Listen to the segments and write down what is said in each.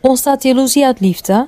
Ontstaat jaloezie uit liefde?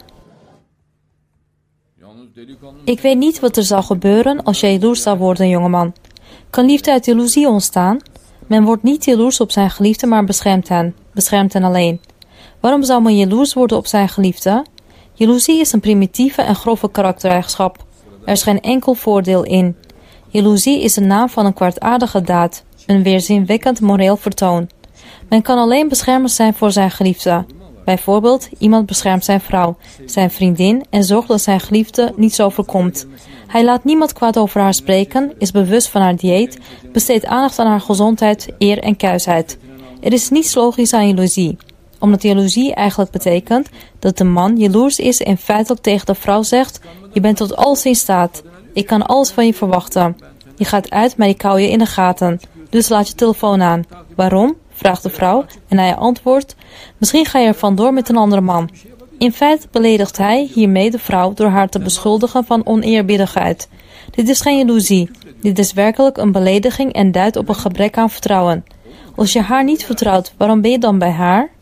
Ik weet niet wat er zou gebeuren als jij jaloers zou worden, jongeman. Kan liefde uit jaloezie ontstaan? Men wordt niet jaloers op zijn geliefde, maar beschermt hen alleen. Waarom zou men jaloers worden op zijn geliefde? Jaloezie is een primitieve en grove karaktereigenschap. Er is geen enkel voordeel in. Jaloezie is de naam van een kwaadaardige daad, een weerzinwekkend moreel vertoon. Men kan alleen beschermend zijn voor zijn geliefde. Bijvoorbeeld, iemand beschermt zijn vrouw, zijn vriendin en zorgt dat zijn geliefde niets overkomt. Hij laat niemand kwaad over haar spreken, is bewust van haar dieet, besteedt aandacht aan haar gezondheid, eer en kuisheid. Er is niets logisch aan jaloezie, omdat jaloezie eigenlijk betekent dat de man jaloers is en feitelijk tegen de vrouw zegt: je bent tot alles in staat, ik kan alles van je verwachten. Je gaat uit, maar ik hou je in de gaten, dus laat je telefoon aan. Waarom? Vraagt de vrouw en hij antwoordt: misschien ga je er vandoor met een andere man. In feite beledigt hij hiermee de vrouw door haar te beschuldigen van oneerbiedigheid. Dit is geen jaloezie. Dit is werkelijk een belediging en duidt op een gebrek aan vertrouwen. Als je haar niet vertrouwt, waarom ben je dan bij haar?